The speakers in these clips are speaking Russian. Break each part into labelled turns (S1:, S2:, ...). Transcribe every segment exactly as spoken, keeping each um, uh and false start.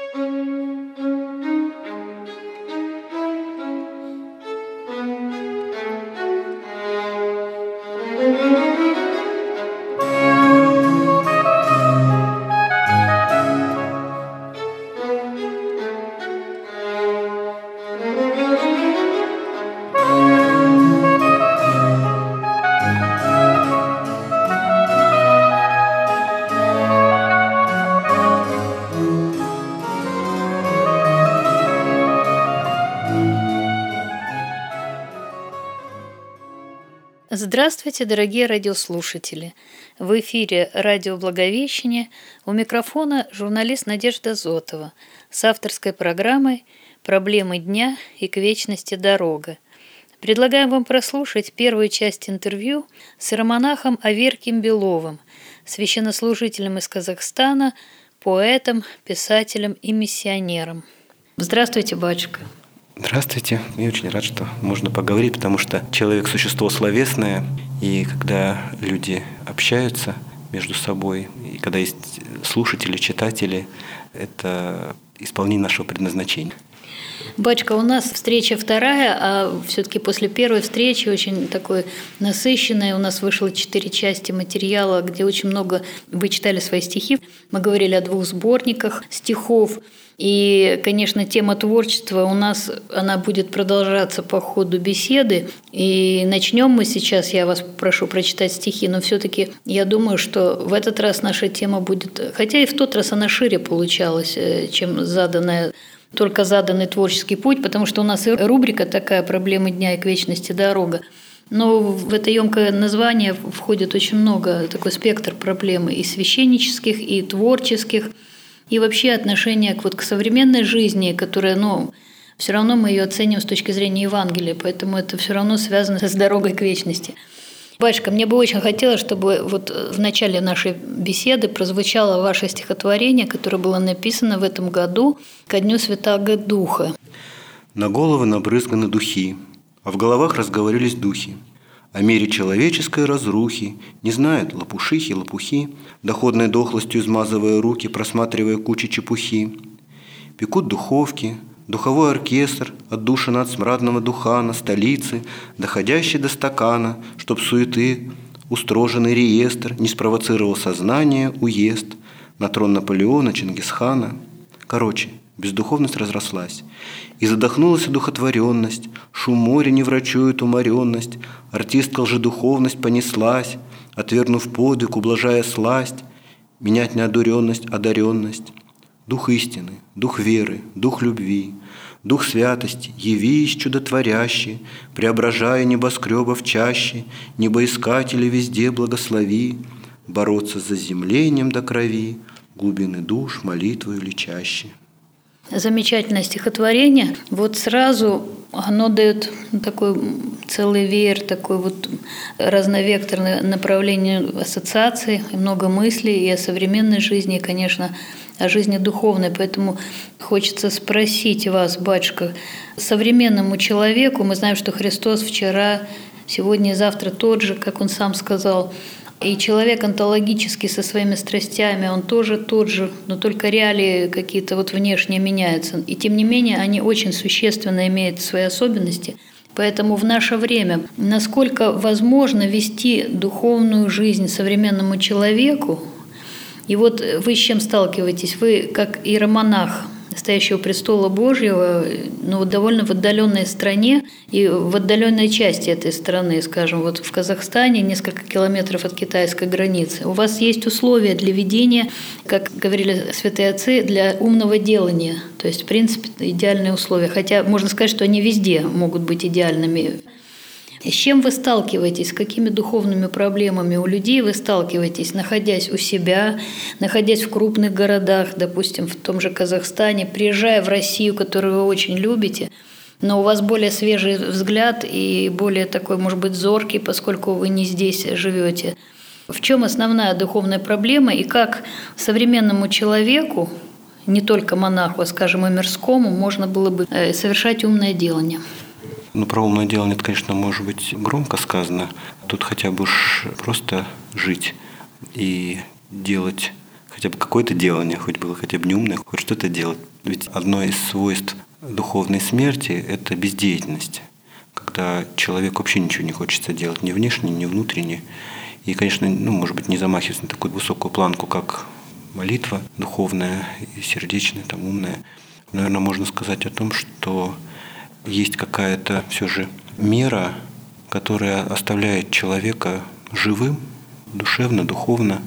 S1: Здравствуйте, дорогие радиослушатели! В эфире радио «Благовещение», у микрофона журналист Надежда Зотова с авторской программой «Проблемы дня и к вечности дорога». Предлагаем вам прослушать первую часть интервью с иеромонахом Аверкием Беловым, священнослужителем из Казахстана, поэтом, писателем и миссионером. Здравствуйте, батюшка!
S2: Здравствуйте. Я очень рад, что можно поговорить, потому что человек – существо словесное, и когда люди общаются между собой, и когда есть слушатели, читатели, это исполнение нашего предназначения.
S1: Батюшка, у нас встреча вторая, а все-таки после первой встречи очень такой насыщенной. У нас вышло четыре части материала, где очень много вы читали свои стихи. Мы говорили о двух сборниках стихов. И, конечно, тема творчества у нас, она будет продолжаться по ходу беседы. И начнем мы сейчас, я вас прошу прочитать стихи, но все-таки я думаю, что в этот раз наша тема будет, хотя и в тот раз она шире получалась, чем заданная, только заданный творческий путь, потому что у нас и рубрика такая «Проблемы дня и к вечности дорога». Но в это емкое название входит очень много, такой спектр проблем и священнических, и творческих, и вообще отношение к, вот, к современной жизни, которая, ну, все равно мы ее оценим с точки зрения Евангелия, поэтому это все равно связано с дорогой к вечности. Батюшка, мне бы очень хотелось, чтобы вот в начале нашей беседы прозвучало ваше стихотворение, которое было написано в этом году ко Дню Святаго Духа.
S2: «На головы набрызганы духи, а в головах разговорились духи. О мере человеческой разрухи не знают лопушихи, лопухи, доходной дохлостью измазывая руки, просматривая кучи чепухи. Пекут духовки, духовой оркестр, отдушина от смрадного духана, столицы, доходящий до стакана, чтоб суеты, устроженный реестр не спровоцировал сознание, уезд на трон Наполеона, Чингисхана. Короче, бездуховность разрослась, и задохнулась одухотворенность, шум моря не врачует уморенность, артистка лжедуховность понеслась, отвергнув подвиг, ублажая сласть, менять неодуренность, одаренность. Дух истины, дух веры, дух любви, дух святости, явись чудотворящий, преображая небоскреба в чаще, небоискатели везде благослови, бороться с заземлением до крови, глубины душ молитвою лечащей».
S1: Замечательное стихотворение. Вот сразу оно дает такой целый веер, такой вот разновекторное направление ассоциаций, и много мыслей и о современной жизни, и, конечно, о жизни духовной. Поэтому хочется спросить вас, батюшка, современному человеку, мы знаем, что Христос вчера, сегодня и завтра тот же, как Он сам сказал, и человек онтологически со своими страстями, он тоже тот же, но только реалии какие-то вот внешне меняются. И тем не менее, они очень существенно имеют свои особенности. Поэтому в наше время, насколько возможно вести духовную жизнь современному человеку, и вот вы с чем сталкиваетесь? Вы как иеромонах, стоящий у престола Божьего, но довольно в отдаленной стране и в отдаленной части этой страны, скажем, вот в Казахстане, несколько километров от китайской границы. У вас есть условия для ведения, как говорили святые отцы, для умного делания. То есть, в принципе, идеальные условия. Хотя можно сказать, что они везде могут быть идеальными. С чем вы сталкиваетесь, с какими духовными проблемами у людей вы сталкиваетесь, находясь у себя, находясь в крупных городах, допустим, в том же Казахстане, приезжая в Россию, которую вы очень любите, но у вас более свежий взгляд и более такой, может быть, зоркий, поскольку вы не здесь живете. В чем основная духовная проблема и как современному человеку, не только монаху, а, скажем, и мирскому, можно было бы совершать умное делание?
S2: Ну, про умное делание, это, конечно, может быть громко сказано. Тут хотя бы уж просто жить и делать хотя бы какое-то делание, хоть было хотя бы не умное, хоть что-то делать. Ведь одно из свойств духовной смерти – это бездеятельность, когда человек вообще ничего не хочется делать, ни внешне, ни внутренне. И, конечно, ну, может быть, не замахиваться на такую высокую планку, как молитва духовная, и сердечная, там, умная. Наверное, можно сказать о том, что есть какая-то все же мера, которая оставляет человека живым, душевно, духовно,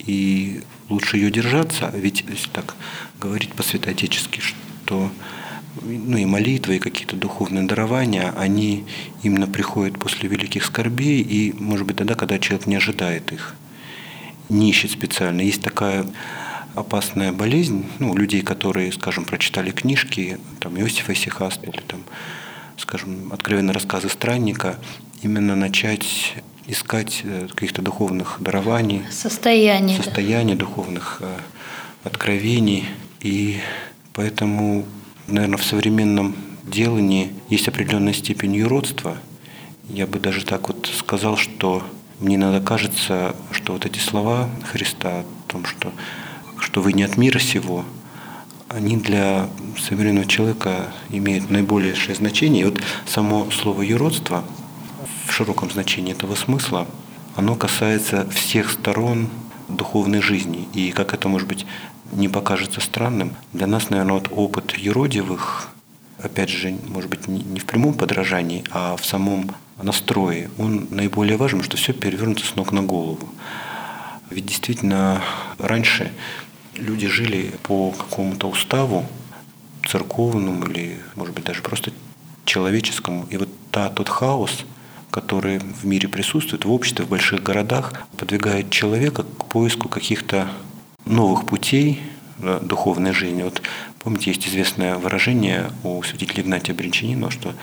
S2: и лучше ее держаться. Ведь, если так говорить по-святоотечески, что ну, и молитва, и какие-то духовные дарования, они именно приходят после великих скорбей, и, может быть, тогда, когда человек не ожидает их, не ищет специально. Есть такая опасная болезнь, ну, у людей, которые, скажем, прочитали книжки, там, Иосифа Исихаста или, там, скажем, откровенные рассказы странника, именно начать искать каких-то духовных дарований,
S1: состояний,
S2: состояний да. духовных откровений. И поэтому, наверное, в современном делании есть определенная степень юродства. Я бы даже так вот сказал, что мне иногда кажется, что вот эти слова Христа о том, что, что вы не от мира сего, они для современного человека имеют наибольшее значение. И вот само слово «юродство» в широком значении этого смысла, оно касается всех сторон духовной жизни. И как это, может быть, не покажется странным, для нас, наверное, вот опыт юродивых, опять же, может быть, не в прямом подражании, а в самом настрое, он наиболее важен, что все перевернуто с ног на голову. Ведь действительно раньше люди жили по какому-то уставу церковному или, может быть, даже просто человеческому. И вот та, тот хаос, который в мире присутствует, в обществе, в больших городах, подвигает человека к поиску каких-то новых путей духовной жизни. Вот помните, есть известное выражение у святителя Игнатия Брянчанина, что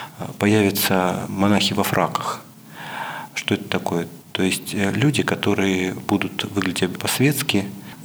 S2: появятся монахи во фраках. Что это такое? То есть люди, которые будут выглядеть по-светски,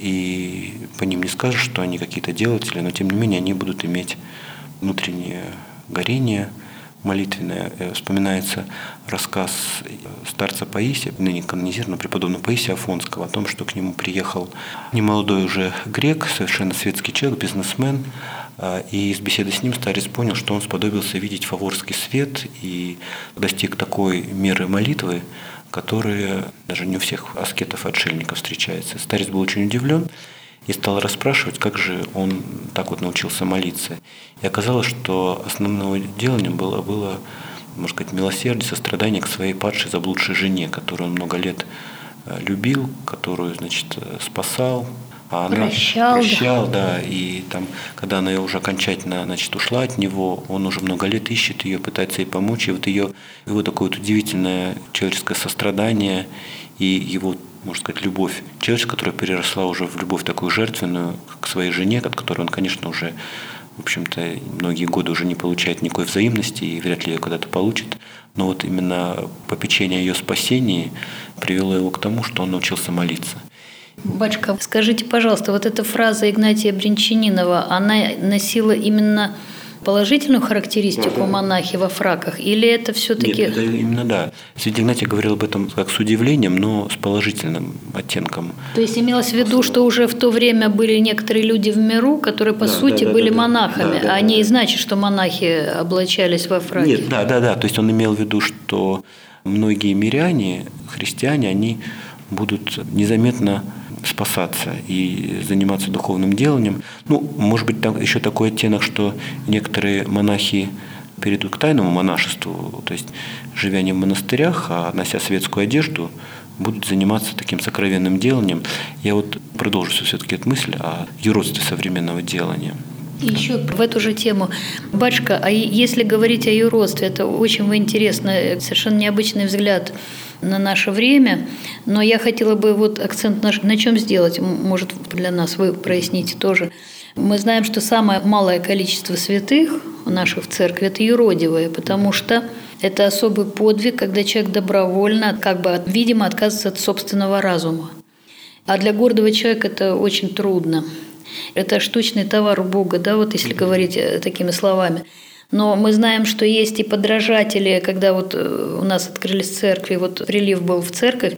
S2: и по ним не скажешь, что они какие-то делатели, но тем не менее они будут иметь внутреннее горение молитвенное. Вспоминается рассказ старца Паисия, ныне канонизированного преподобного Паисия Афонского, о том, что к нему приехал немолодой уже грек, совершенно светский человек, бизнесмен, и из беседы с ним старец понял, что он сподобился видеть фаворский свет и достиг такой меры молитвы, которая даже не у всех аскетов-отшельников встречается. Старец был очень удивлен и стал расспрашивать, как же он так вот научился молиться. И оказалось, что основным деланием было, было, можно сказать, милосердие, сострадание к своей падшей заблудшей жене, которую он много лет любил, которую, значит, спасал. А она
S1: прощал,
S2: прощал, да. да, и там, когда она уже окончательно, значит, ушла от него, он уже много лет ищет ее, пытается ей помочь, и вот ее, его такое вот удивительное человеческое сострадание и его, можно сказать, любовь человеческая, которая переросла уже в любовь такую жертвенную к своей жене, от которой он, конечно, уже, в общем-то, многие годы уже не получает никакой взаимности и вряд ли ее когда-то получит. Но вот именно попечение о ее спасении привело его к тому, что он научился молиться.
S1: Батюшка, скажите, пожалуйста, вот эта фраза Игнатия Брянчанинова, она носила именно положительную характеристику монахи во фраках, или это все-таки…
S2: Нет, это именно да. Святитель Игнатий говорил об этом как с удивлением, но с положительным оттенком.
S1: То есть имелось в виду, что уже в то время были некоторые люди в миру, которые по да, сути да, были да, монахами, да, да, а не да, значит, что монахи облачались во фраки.
S2: Нет, да, да, да. То есть он имел в виду, что многие миряне, христиане, они будут незаметно спасаться и заниматься духовным деланием. Ну, может быть, там еще такой оттенок, что некоторые монахи перейдут к тайному монашеству, то есть, живя не в монастырях, а нося светскую одежду, будут заниматься таким сокровенным деланием. Я вот продолжу все-таки эту мысль о юродстве современного делания.
S1: Еще в эту же тему. Батюшка, а если говорить о юродстве, это очень интересно, совершенно необычный взгляд на наше время, но я хотела бы вот акцент на, на чем сделать, может, для нас вы проясните тоже. Мы знаем, что самое малое количество святых наших в церкви – это юродивые, потому что это особый подвиг, когда человек добровольно, как бы, видимо, отказывается от собственного разума. А для гордого человека это очень трудно. Это штучный товар у Бога, да, вот если говорить такими словами. Но мы знаем, что есть и подражатели, когда вот у нас открылись церкви, вот прилив был в церковь,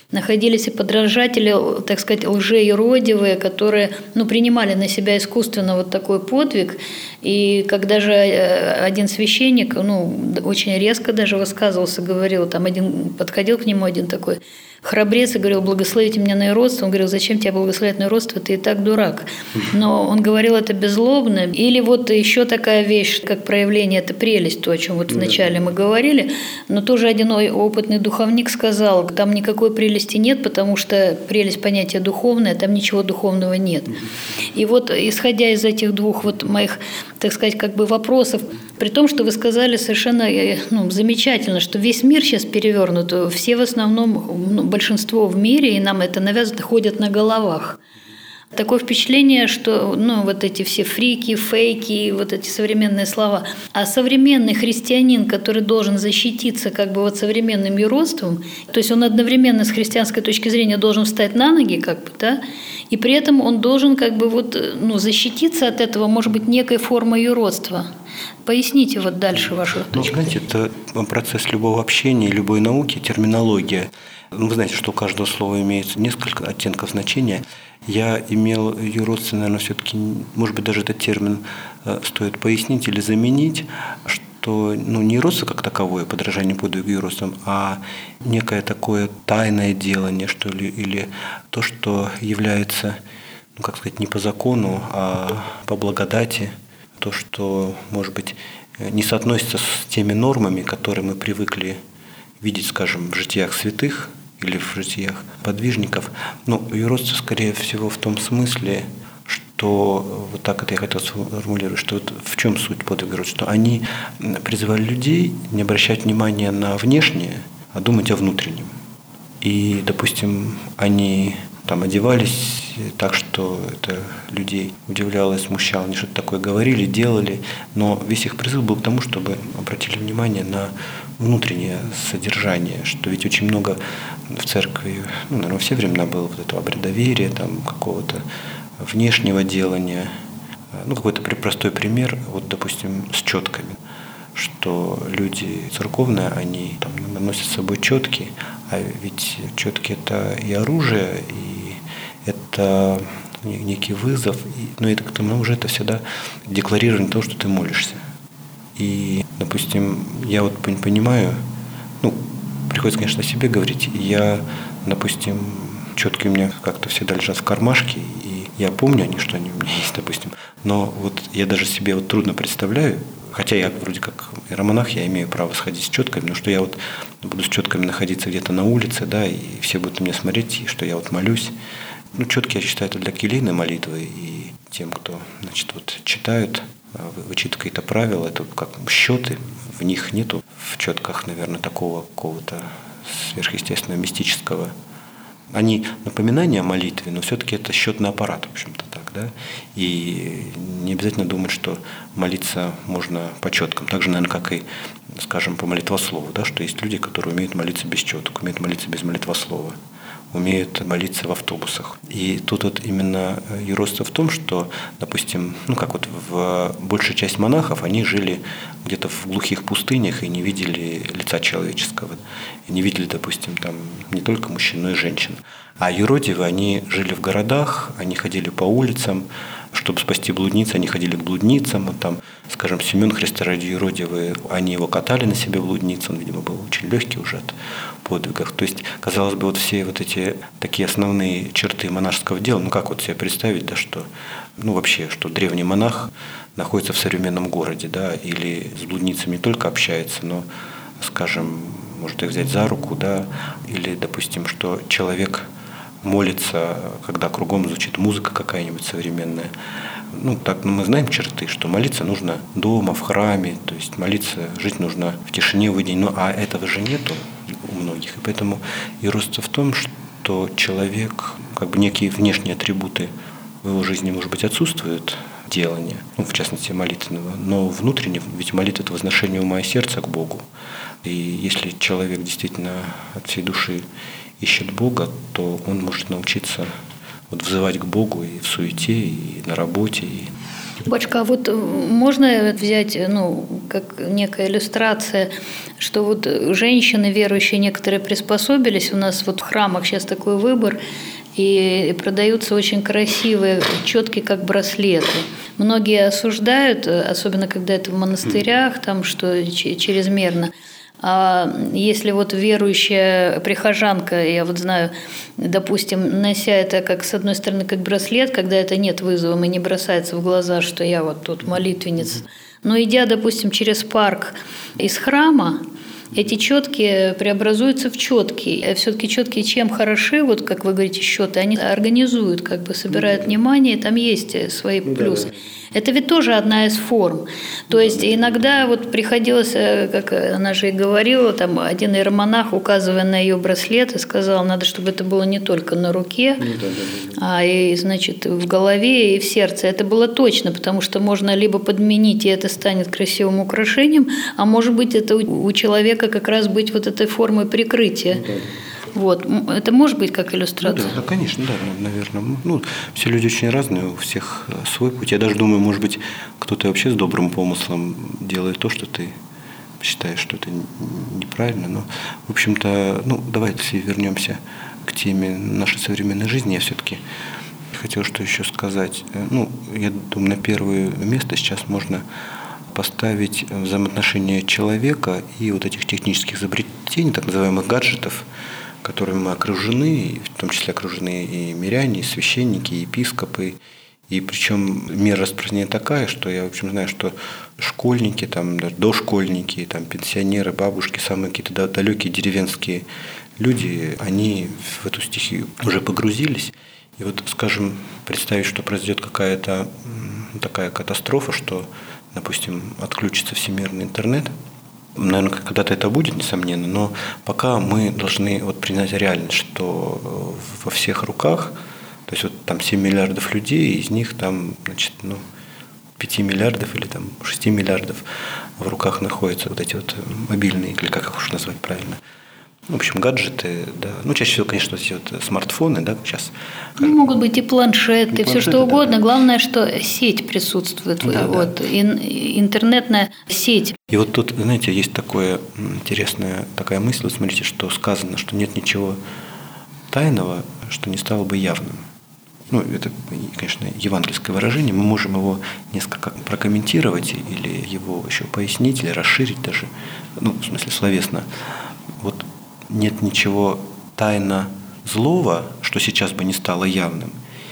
S1: Находились и подражатели, так сказать, лжеиродивые, которые ну, принимали на себя искусственно вот такой подвиг. И когда же один священник, ну, очень резко даже высказывался, говорил, там один подходил к нему, один такой храбрец, и говорил: благословите меня на иродство. Он говорил: зачем тебя благословлять на иродство, ты и так дурак. Но он говорил это беззлобно. Или вот еще такая вещь, как проявление, это прелесть, то, о чем вот вначале мы говорили. Но тоже один опытный духовник сказал, там никакой прелести нет, потому что прелесть понятие духовное, там ничего духовного нет. И вот исходя из этих двух вот моих, так сказать, как бы вопросов, при том, что вы сказали совершенно ну, замечательно, что весь мир сейчас перевернут, все в основном, ну, большинство в мире, и нам это навязывают, ходят на головах. Такое впечатление, что ну, вот эти все фрики, фейки, вот эти современные слова. А современный христианин, который должен защититься как бы вот современным юродством, то есть он одновременно с христианской точки зрения должен встать на ноги, как бы, да, и при этом он должен как бы вот, ну, защититься от этого, может быть, некой формы юродства. Поясните вот дальше вашу
S2: ну,
S1: точку.
S2: Знаете, это процесс любого общения, любой науки, терминология. Вы знаете, что у каждого слова имеет несколько оттенков значения. Я имел юродство, наверное, все-таки, может быть, даже этот термин стоит пояснить или заменить, что ну, не юродство как таковое, подражание подвигу юродством, а некое такое тайное делание, что ли, или то, что является, ну, как сказать, не по закону, а по благодати, то, что, может быть, не соотносится с теми нормами, которые мы привыкли видеть, скажем, в житиях святых или в житиях подвижников. Но юродство, скорее всего, в том смысле, что, вот так это я хотел сформулировать, что вот в чем суть подвига юродства, что они призывали людей не обращать внимания на внешнее, а думать о внутреннем. И, допустим, они там одевались так, что это людей удивляло и смущало. Они что-то такое говорили, делали, но весь их призыв был к тому, чтобы обратили внимание на внутреннее содержание, что ведь очень много в церкви, ну, наверное, во все времена было вот этого обрядоверия, там, какого-то внешнего делания. Ну, какой-то простой пример, вот, допустим, с четками, что люди церковные, они там наносят с собой четки, а ведь четки – это и оружие, и это некий вызов, и, но это к тому же это всегда декларирование того, что ты молишься. И, допустим, я вот понимаю, ну, приходится, конечно, о себе говорить, я, допустим, четки у меня как-то всегда лежат в кармашке, и я помню они, что они у меня есть, допустим, но вот я даже себе вот трудно представляю, хотя я вроде как иеромонах, я имею право сходить с четками, но что я вот буду с четками находиться где-то на улице, да, и все будут на меня смотреть, и что я вот молюсь. Ну, четки, я считаю, это для келейной молитвы, и тем, кто, значит, вот читают, вычитывают какие-то правила, это как счеты, в них нету в четках, наверное, такого какого-то сверхъестественного, мистического. Они напоминания о молитве, но все-таки это счетный аппарат, в общем-то так, да. И не обязательно думать, что молиться можно по четкам. Так же, наверное, как и, скажем, по молитвослову, да, что есть люди, которые умеют молиться без четок, умеют молиться без молитвослова, умеют молиться в автобусах. И тут вот именно юродство в том, что, допустим, ну как вот в большая часть монахов, они жили где-то в глухих пустынях и не видели лица человеческого. И не видели, допустим, там не только мужчин, но и женщин. А юродивы, они жили в городах, они ходили по улицам, чтобы спасти блудниц, они ходили к блудницам. Вот там, скажем, Семен Христоради юродивый, они его катали на себе блудницу, он, видимо, был очень легкий уже от подвигов. То есть, казалось бы, вот все вот эти такие основные черты монашеского дела, ну как вот себе представить, да, что, ну вообще, что древний монах находится в современном городе, да, или с блудницами не только общается, но, скажем, может их взять за руку, да, или, допустим, что человек молится, когда кругом звучит музыка какая-нибудь современная. Ну, так, ну, мы знаем черты, что молиться нужно дома, в храме, то есть молиться, жить нужно в тишине, в уединении. Ну, а этого же нету у многих. И поэтому юродство в том, что человек, как бы некие внешние атрибуты в его жизни, может быть, отсутствуют, делания, ну, в частности, молитвенного, но внутренне, ведь молитва – это возношение ума и сердца к Богу. И если человек действительно от всей души ищет Бога, то он может научиться вот взывать к Богу и в суете, и на работе, и
S1: Бочка, а вот можно взять, ну, как некая иллюстрация, что вот женщины верующие некоторые приспособились, у нас вот в храмах сейчас такой выбор, и продаются очень красивые, четкие, как браслеты. Многие осуждают, особенно когда это в монастырях, там, что чрезмерно. А если вот верующая прихожанка, я вот знаю, допустим, нося это как с одной стороны как браслет, когда это нет вызовом и не бросается в глаза, что я вот тут молитвенница, но идя, допустим, через парк из храма, эти четкие преобразуются в четкие. Все-таки четкие чем хороши, вот как вы говорите, счеты, они организуют, как бы собирают внимание, там есть свои плюсы. Это ведь тоже одна из форм. То есть иногда вот приходилось, как она же и говорила, там один иеромонах, указывая на ее браслет, и сказал, надо, чтобы это было не только на руке, а и, значит, в голове и в сердце. Это было точно, потому что можно либо подменить, и это станет красивым украшением, а может быть, это у человека как раз быть вот этой формой прикрытия. Вот. Это может быть как иллюстрация?
S2: Ну, да, да, конечно, да, наверное. Ну, все люди очень разные, у всех свой путь. Я даже думаю, может быть, кто-то вообще с добрым помыслом делает то, что ты считаешь, что это неправильно. Но, в общем-то, ну, давайте вернемся к теме нашей современной жизни. Я все-таки хотел что еще сказать. Ну, я думаю, на первое место сейчас можно поставить взаимоотношения человека и вот этих технических изобретений, так называемых гаджетов, которыми мы окружены, в том числе окружены и миряне, и священники, и епископы. И причем мера распространения такая, что я, в общем, знаю, что школьники, там, даже дошкольники, там, пенсионеры, бабушки, самые какие-то далекие деревенские люди, они в эту стихию уже погрузились. И вот, скажем, представить, что произойдет какая-то такая катастрофа, что, допустим, отключится всемирный интернет. Наверное, когда-то это будет, несомненно, но пока мы должны вот принять реальность, что во всех руках, то есть вот там семь миллиардов людей, из них там, значит, ну, пять миллиардов или там шесть миллиардов в руках находятся вот эти вот мобильные, или как их уж назвать правильно. В общем, гаджеты, да. Ну, чаще всего, конечно, эти вот смартфоны, да, сейчас.
S1: Ну, могут быть и планшеты, и планшеты, все что угодно. Да. Главное, что сеть присутствует, да, вот, да. Интернетная сеть.
S2: И вот тут, знаете, есть такое интересная такая мысль, вот смотрите, что сказано, что нет ничего тайного, что не стало бы явным. Ну, это, конечно, евангельское выражение, мы можем его несколько прокомментировать или его еще пояснить, или расширить даже, ну, в смысле, словесно. Вот нет ничего тайно злого, что сейчас бы не стало явным,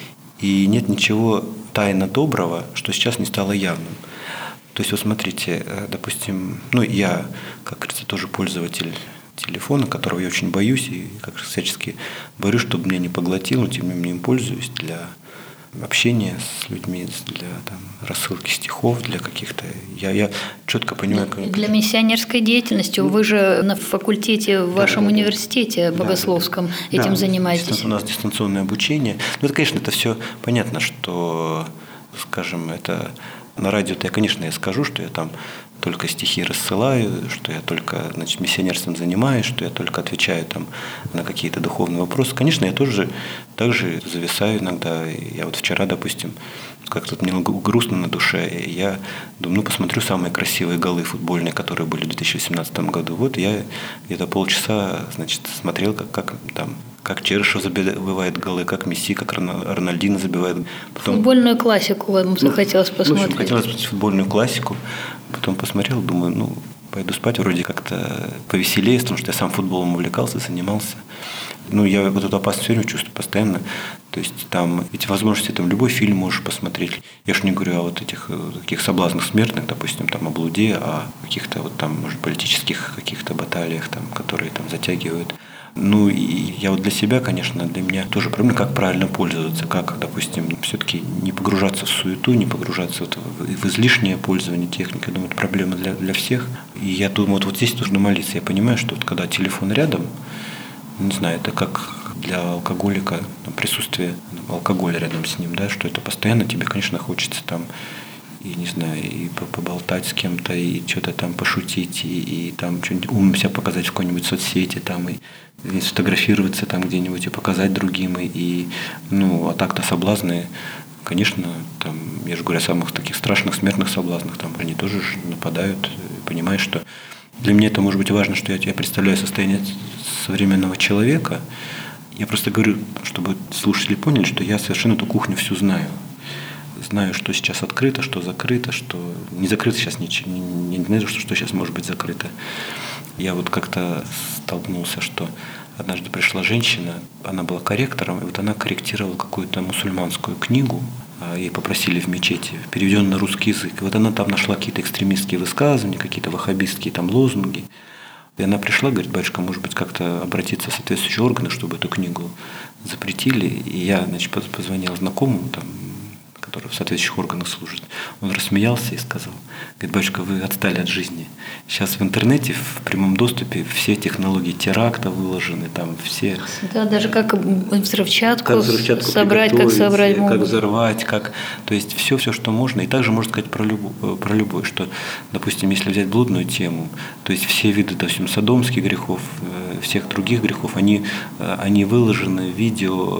S2: и нет ничего тайно доброго, что сейчас не стало явным. То есть, вот смотрите, допустим, ну, я, как говорится, тоже пользователь телефона, которого я очень боюсь и как всячески борюсь, чтобы меня не поглотил, но тем не менее им пользуюсь для общения с людьми, для там, рассылки стихов, для каких-то... Я, я четко понимаю... Как...
S1: Для миссионерской деятельности. Вы же на факультете в вашем да, университете да, богословском да, этим да, занимаетесь.
S2: У нас дистанционное обучение. Ну, это, конечно, это все понятно, что, скажем, это... На радио-то я, конечно, я скажу, что я там только стихи рассылаю, что я только, значит, миссионерством занимаюсь, что я только отвечаю там на какие-то духовные вопросы. Конечно, я тоже также зависаю иногда. Я вот вчера, допустим, как-то мне грустно на душе, и я думаю, ну, посмотрю самые красивые голы футбольные, которые были в две тысячи восемнадцатом году. Вот я где-то полчаса, значит, смотрел, как, как там как Черышев забивает голы, как Месси, как Рональдино забивает.
S1: Потом... Футбольную классику вам захотелось посмотреть.
S2: В общем, хотелось посмотреть футбольную классику. Потом посмотрел, думаю, ну, пойду спать, вроде как-то повеселее, потому что я сам футболом увлекался, занимался. Ну, я вот эту опасность все время чувствую постоянно. То есть там эти возможности, там любой фильм можешь посмотреть. Я же не говорю о вот этих таких соблазнах смертных, допустим, там о блуде, о каких-то вот там, может, политических каких-то баталиях, там, которые там затягивают. Ну, и я вот для себя, конечно, для меня тоже проблема, как правильно пользоваться, как, допустим, все-таки не погружаться в суету, не погружаться вот в излишнее пользование техникой. Думаю, это проблема для, для всех. И я думаю, вот, вот здесь нужно молиться. Я понимаю, что вот когда телефон рядом, не знаю, это как для алкоголика присутствие алкоголя рядом с ним, да, что это постоянно тебе, конечно, хочется там и, не знаю, и поболтать с кем-то, и что-то там пошутить, и, и там что-нибудь умным себя показать в какой-нибудь соцсети, там, и, и сфотографироваться там где-нибудь, и показать другим, и, и ну, а так-то соблазны,
S3: Конечно, там, я же говорю о самых таких страшных смертных соблазнах, там они тоже нападают, понимаешь, что для меня это может быть важно, что я, я представляю состояние современного человека. Я просто говорю, чтобы слушатели поняли, что я совершенно эту кухню всю знаю. Знаю, что сейчас открыто, что закрыто, что не закрыто сейчас ничего, не, не знаю, что, что сейчас может быть закрыто. Я вот как-то столкнулся, что однажды пришла женщина, она была корректором, и вот она корректировала какую-то мусульманскую книгу, ей попросили в мечети, переведенную на русский язык. И вот она там нашла какие-то экстремистские высказывания, какие-то ваххабистские там лозунги. И она пришла, говорит: батюшка, может быть, как-то обратиться в соответствующие органы, чтобы эту книгу запретили. И я, значит, позвонил знакомому, там, который в соответствующих органах служит. Он рассмеялся и сказал: говорит, батюшка, вы отстали от жизни. Сейчас в интернете, в прямом доступе все технологии теракта выложены, там все…
S1: Да, даже как взрывчатку,
S3: как взрывчатку
S1: собрать, как собрать могут.
S3: Как взорвать, как… То есть все, все, что можно. И также можно сказать про, любо, про любое, что, допустим, если взять блудную тему, то есть все виды, допустим, содомских грехов, всех других грехов, они, они выложены в видео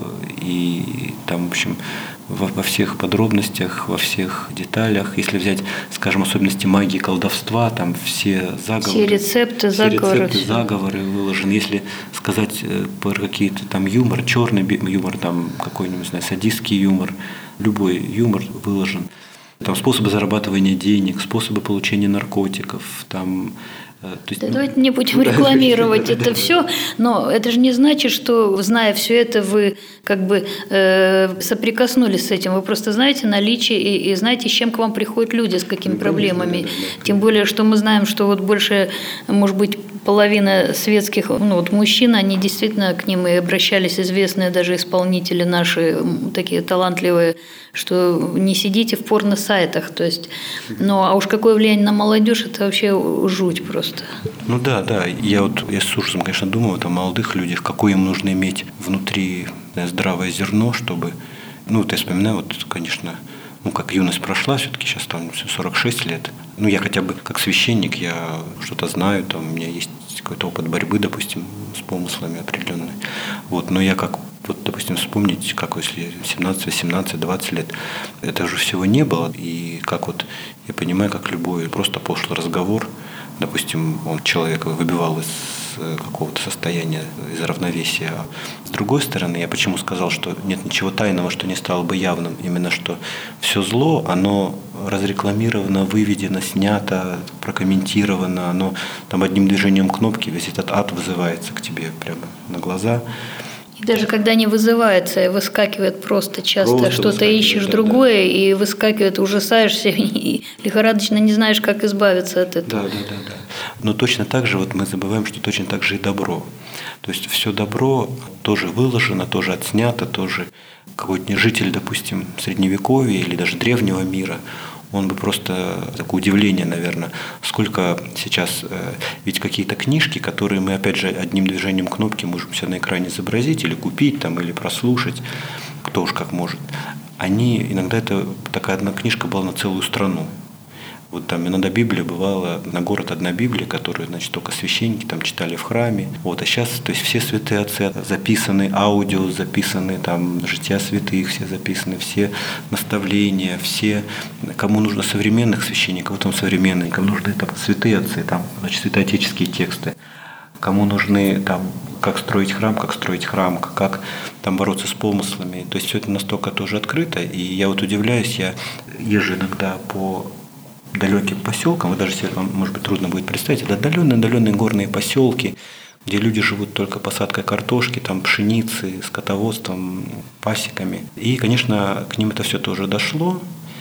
S3: и там, в общем, во, во всех подробностях, во всех деталях. Если взять, скажем, особенности магии, колдовства, там все заговоры,
S1: все рецепты,
S3: все
S1: заговоры,
S3: рецепты, заговоры выложены. Если сказать про какие-то там юмор, черный юмор, там какой-нибудь, не знаю, садистский юмор, любой юмор выложен. Там способы зарабатывания денег, способы получения наркотиков, там…
S1: То есть, да, ну, давайте не будем рекламировать это все, но это же не значит, что, зная все это, вы как бы э, соприкоснулись с этим. Вы просто знаете наличие и, и знаете, с чем к вам приходят люди, с какими ну, проблемами. Да, да, да. Тем более, что мы знаем, что вот больше, может быть, половина светских, ну вот мужчин, они действительно к ним и обращались известные даже исполнители наши, такие талантливые, что не сидите в порно-сайтах. То есть, ну а уж какое влияние на молодежь, это вообще жуть просто.
S3: Ну да, да. Я вот я с ужасом, конечно, думаю вот о молодых людях, какое им нужно иметь внутри здравое зерно, чтобы… Ну вот я вспоминаю, вот, конечно, ну как юность прошла, все-таки сейчас там сорок шесть лет. Ну я хотя бы как священник, я что-то знаю, там у меня есть какой-то опыт борьбы, допустим, с помыслами определенные. Вот, но я как, вот, допустим, вспомнить, как если семнадцать, восемнадцать, двадцать лет, это же всего не было. И как вот я понимаю, как любой просто пошлый разговор, допустим, он человека выбивал из какого-то состояния, из равновесия. А с другой стороны, я почему сказал, что нет ничего тайного, что не стало бы явным, именно что все зло, оно разрекламировано, выведено, снято, прокомментировано, оно там одним движением кнопки весь этот ад вызывается к тебе прямо на глаза.
S1: И даже когда не вызывается, выскакивает просто часто, просто что-то ищешь да, другое, да. И выскакивает, ужасаешься, и лихорадочно не знаешь, как избавиться от этого.
S3: Да, да, да, да. Но точно так же вот мы забываем, что точно так же и добро. То есть все добро тоже выложено, тоже отснято, тоже какой-то житель, допустим, Средневековья или даже древнего мира, он бы просто такое удивление, наверное, сколько сейчас, ведь какие-то книжки, которые мы, опять же, одним движением кнопки можем себя на экране изобразить или купить, там, или прослушать, кто уж как может, они, иногда это такая одна книжка была на целую страну. Вот там иногда Библия бывала на город одна Библия, которую, значит, только священники там читали в храме. Вот, а сейчас, то есть все святые отцы записаны, аудио записаны, там жития святых все записаны, все наставления, все, кому нужно современных священников, там современные, кому нужны там святые отцы, там, значит, святоотеческие тексты. Кому нужны там, как строить храм, как строить храм, как там бороться с помыслами. То есть все это настолько тоже открыто. И я вот удивляюсь, я езжу иногда по далеким поселкам, вы даже себе, вам, может быть, трудно будет представить, это отдаленные-отдаленные горные поселки, где люди живут только посадкой картошки, там, пшеницы, скотоводством, пасеками. И, конечно, к ним это все тоже дошло.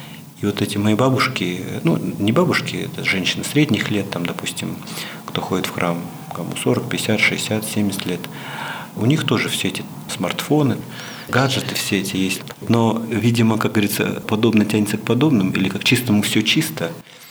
S3: И вот эти мои бабушки, ну, не бабушки, это женщины средних лет, там, допустим, кто ходит в храм, кому сорок, пятьдесят, шестьдесят, семьдесят лет, у них тоже все эти смартфоны, гаджеты все эти есть. Но, видимо, как говорится, подобное тянется к подобным, или как чистому все чисто.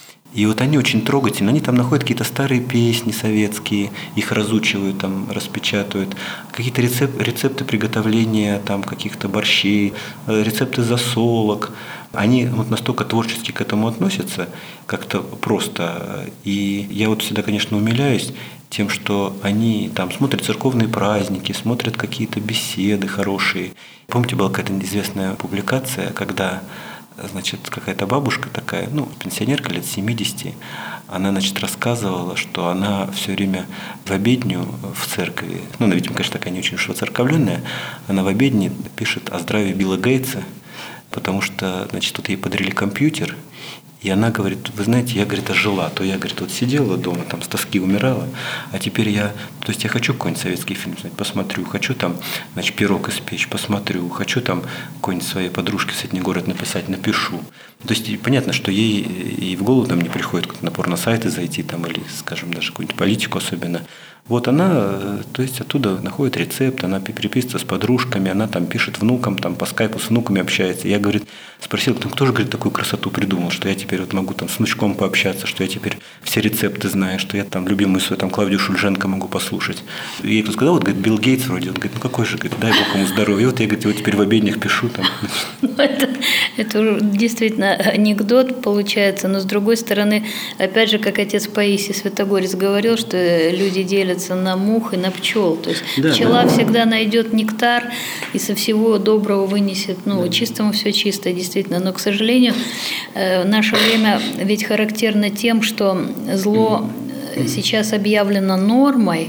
S3: И вот они очень трогательны. Они там находят какие-то старые песни советские, их разучивают, там, распечатывают. Какие-то рецеп, рецепты приготовления там, каких-то борщей, рецепты засолок. Они вот настолько творчески к этому относятся, как-то просто. И я вот всегда, конечно, умиляюсь тем, что они там смотрят церковные праздники, смотрят какие-то беседы хорошие. Помните, была какая-то известная публикация, когда, значит, какая-то бабушка такая, ну, пенсионерка лет семидесяти, она, значит, рассказывала, что она все время в обедню в церкви, ну, она, видимо, конечно, такая не очень уж воцерковленная, она в обедне пишет о здравии Билла Гейтса, потому что, значит, тут ей подарили компьютер, и она говорит, вы знаете, я, говорит, ожила, то я, говорит, вот сидела дома, там, с тоски умирала, а теперь я, то есть я хочу какой-нибудь советский фильм, знаете, посмотрю, хочу там, значит, пирог испечь, посмотрю, хочу там какой-нибудь своей подружке соседний город написать, напишу. То есть понятно, что ей и в голову там не приходит как-то напор на сайты зайти, там, или, скажем, даже какую-нибудь политику особенно. Вот она, то есть оттуда находит рецепт, она переписывается с подружками, она там пишет внукам, там по скайпу с внуками общается. Я, говорит, спросил, ну, кто же, говорит, такую красоту придумал, что я теперь вот могу там с внучком пообщаться, что я теперь все рецепты знаю, что я там любимую свою там Клавдию Шульженко могу послушать. И я ей сказал, вот, говорит, Билл Гейтс вроде, он говорит, ну какой же, говорит, дай Бог ему здоровья. И вот я, говорит, его теперь в обеднях пишу там.
S1: Это, это действительно анекдот получается, но с другой стороны, опять же, как отец Паисий Святогорец говорил, что люди делятся на мух и на пчел. То есть да, пчела да. всегда найдет нектар и со всего доброго вынесет, ну, да. чистому все чисто, действительно. Но, к сожалению, наше время ведь характерно тем, что зло сейчас объявлено нормой,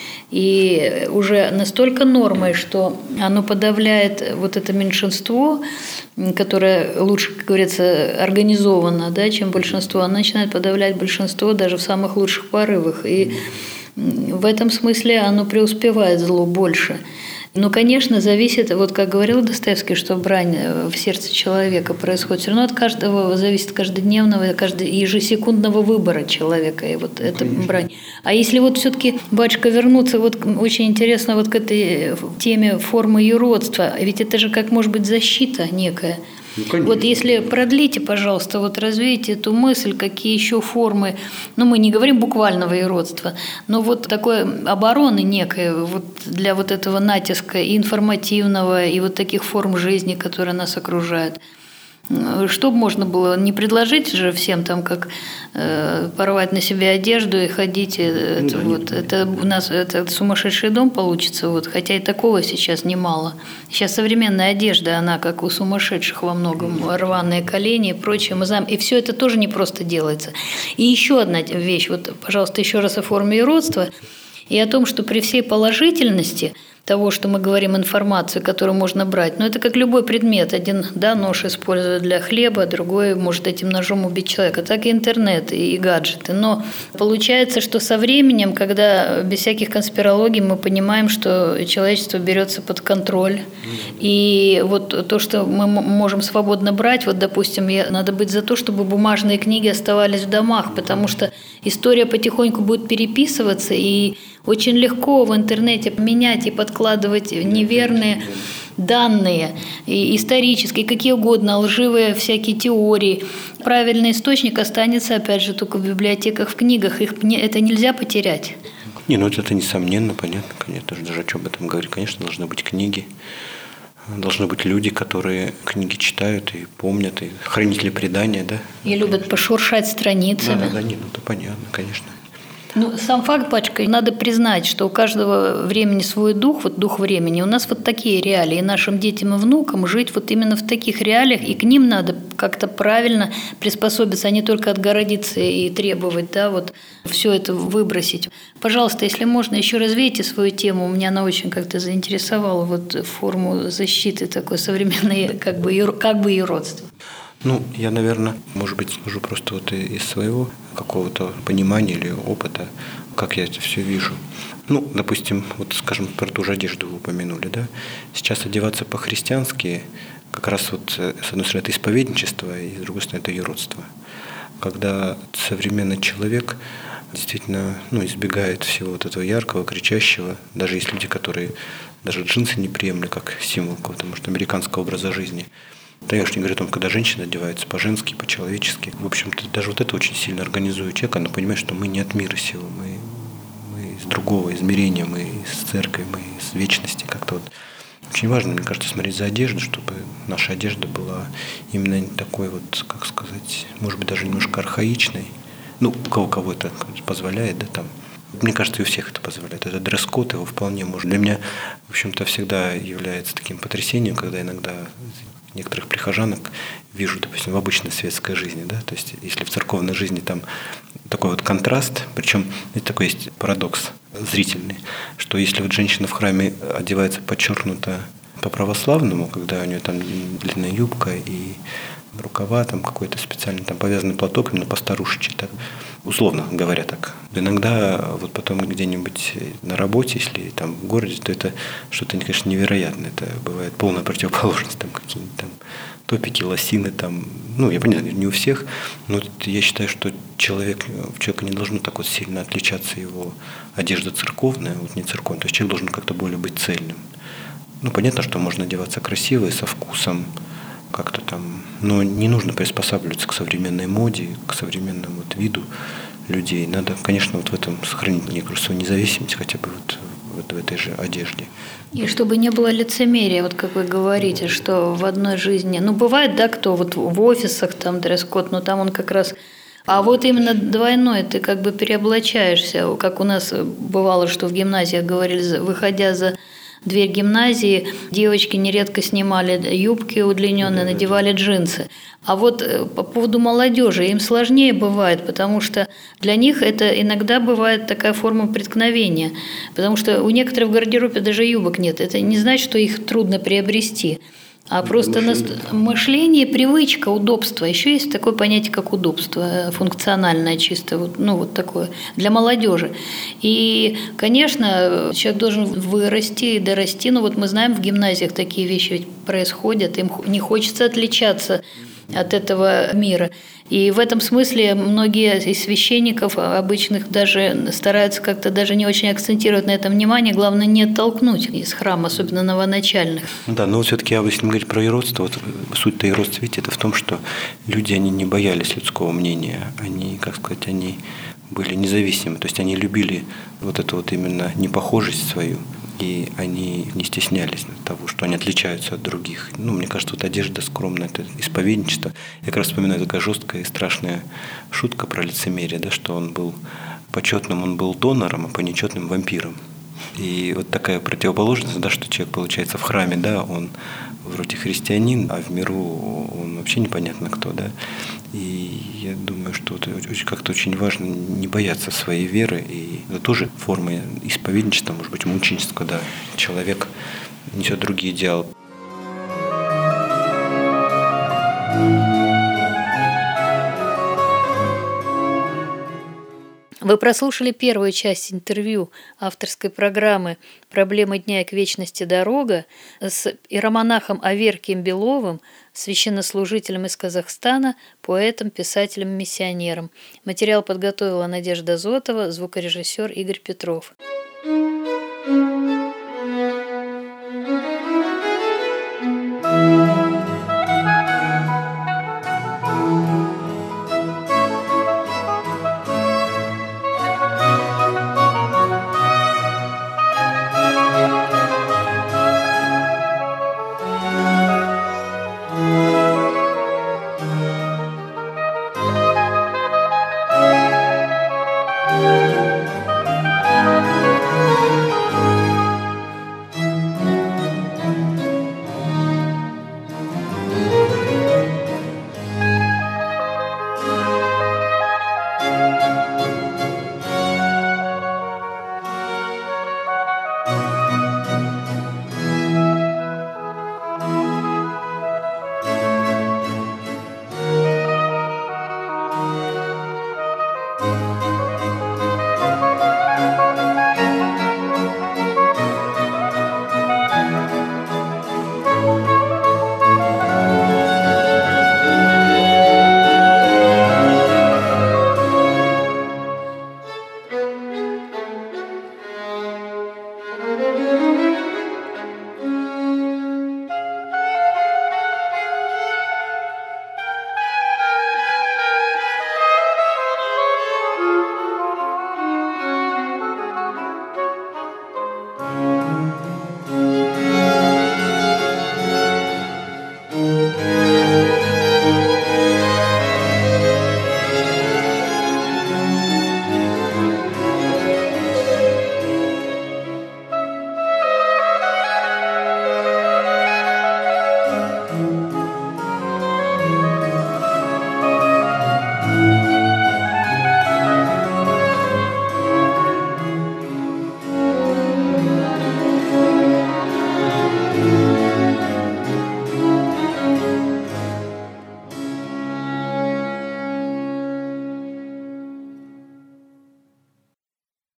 S1: и уже настолько нормой, что оно подавляет вот это меньшинство, которое лучше, как говорится, организовано, да, чем большинство, оно начинает подавлять большинство даже в самых лучших порывах. И в этом смысле оно преуспевает, зло, больше. Но, конечно, зависит, вот как говорил Достоевский, что брань в сердце человека происходит, все равно от каждого зависит каждодневного, каждого ежесекундного выбора человека, и вот это брань. А если вот все-таки, батюшка, вернуться, вот очень интересно вот к этой теме формы юродства, ведь это же как может быть защита некая. Ну, вот если продлите, пожалуйста, вот развейте эту мысль, какие еще формы, ну мы не говорим буквального юродства, но вот такой обороны некой вот для вот этого натиска и информативного, и вот таких форм жизни, которые нас окружают. Что бы можно было не предложить же всем там, как э, порвать на себе одежду и ходить, это, да, вот, это у нас это сумасшедший дом получится, вот, хотя и такого сейчас немало. Сейчас современная одежда, она как у сумасшедших во многом, рваные колени и прочее, мы знаем, и все это тоже не просто делается. И еще одна вещь, вот, пожалуйста, еще раз о форме юродства и о том, что при всей положительности того, что мы говорим, информацию, которую можно брать. Но это как любой предмет. Один, да, нож используют для хлеба, другой может этим ножом убить человека. Так и интернет, и гаджеты. Но получается, что со временем, когда без всяких конспирологий мы понимаем, что человечество берется под контроль. И вот то, что мы можем свободно брать, вот, допустим, надо быть за то, чтобы бумажные книги оставались в домах, потому что история потихоньку будет переписываться, и очень легко в интернете менять и подкладывать неверные данные, и исторические, какие угодно, лживые всякие теории. Правильный источник останется, опять же, только в библиотеках, в книгах. Их, это нельзя потерять.
S3: Не, ну это несомненно, понятно, конечно, даже о чем об этом говорить. Конечно, должны быть книги, должны быть люди, которые книги читают и помнят, и хранители предания, да.
S1: И любят пошуршать страницами.
S3: Да, да, да, нет, ну это понятно, конечно.
S1: Ну, сам факт, батюшка, надо признать, что у каждого времени свой дух, вот дух времени. У нас вот такие реалии. И нашим детям и внукам жить вот именно в таких реалиях, и к ним надо как-то правильно приспособиться, а не только отгородиться и требовать, да, вот все это выбросить. Пожалуйста, если можно, еще развейте свою тему. Меня она очень как-то заинтересовала, вот форму защиты такой современной, как бы, как бы юродства.
S3: Ну, я, наверное, может быть, скажу просто вот из своего какого-то понимания или опыта, как я это все вижу. Ну, допустим, вот, скажем, про ту же одежду вы упомянули, да? Сейчас одеваться по-христиански как раз вот, с одной стороны, это исповедничество, и с другой стороны, это юродство. Когда современный человек действительно, ну, избегает всего вот этого яркого, кричащего, даже есть люди, которые даже джинсы не приемлют как символ какого-то, может, американского образа жизни. Да, я уж не говорю о том, когда женщина одевается по-женски, по-человечески. В общем-то, даже вот это очень сильно организует человека. Она понимает, что мы не от мира сего, мы, мы из другого измерения, мы из церкви, мы из вечности. Как-то вот очень важно, мне кажется, смотреть за одеждой, чтобы наша одежда была именно такой вот, как сказать, может быть, даже немножко архаичной. Ну, у кого кого это позволяет, да, там. Мне кажется, и у всех это позволяет. Это дресс-код, его вполне можно. Для меня, в общем-то, всегда является таким потрясением, когда иногда некоторых прихожанок вижу, допустим, в обычной светской жизни, да, то есть если в церковной жизни там такой вот контраст, причем это такой есть парадокс зрительный, что если вот женщина в храме одевается подчеркнуто по-православному, когда у нее там длинная юбка и рукава, там какой-то специальный там повязанный платок, именно по-старушечи, так, условно говоря так. Иногда вот потом где-нибудь на работе, если там в городе, то это что-то, конечно, невероятное. Это бывает полная противоположность, там какие-нибудь там топики, лосины, там, ну, я понимаю, не у всех, но я считаю, что человек, у человека не должно так вот сильно отличаться его одежда церковная, вот не церковная, то есть человек должен как-то более быть цельным. Ну, понятно, что можно одеваться красиво и со вкусом, как-то там, но не нужно приспосабливаться к современной моде, к современному вот виду людей. Надо, конечно, вот в этом сохранить некую свою независимость, хотя бы вот, вот в этой же одежде.
S1: И чтобы не было лицемерия, вот как вы говорите, что в одной жизни, ну бывает, да, кто вот в офисах там дресс-код, но там он как раз, а вот именно двойной, ты как бы переоблачаешься, как у нас бывало, что в гимназиях говорили, выходя за дверь гимназии, девочки нередко снимали юбки удлиненные, надевали джинсы. А вот по поводу молодежи им сложнее бывает, потому что для них это иногда бывает такая форма преткновения, потому что у некоторых в гардеробе даже юбок нет. Это не значит, что их трудно приобрести, а это просто мышление. мышление, привычка, удобство. Еще есть такое понятие, как удобство, функциональное чисто, вот, ну вот такое, для молодежи. И, конечно, человек должен вырасти и дорасти, но вот мы знаем, в гимназиях такие вещи ведь происходят, им не хочется отличаться от этого мира. И в этом смысле многие из священников обычных даже стараются как-то даже не очень акцентировать на этом внимание, главное не оттолкнуть из храма, особенно новоначальных.
S3: Да, но все-таки, если говорить про иродство, вот суть-то иродства, видите, это в том, что люди, они не боялись людского мнения, они, как сказать, они были независимы, то есть они любили вот эту вот именно непохожесть свою, и они не стеснялись того, что они отличаются от других. Ну, мне кажется, вот одежда скромная, это исповедничество. Я как раз вспоминаю такая жесткая и страшная шутка про лицемерие, да, что он был почетным, он был донором, а по нечетным вампиром. И вот такая противоположность, да, что человек, получается, в храме, да, он вроде христианин, а в миру он вообще непонятно кто, да. И я думаю, что это как-то очень важно не бояться своей веры, и это тоже форма исповедничества, может быть, мученичества, когда человек несет другие идеалы.
S1: Вы прослушали первую часть интервью авторской программы «Проблемы дня и к вечности дорога» с иеромонахом Аверкием Беловым, священнослужителем из Казахстана, поэтом, писателем, миссионером. Материал подготовила Надежда Зотова, звукорежиссер Игорь Петров.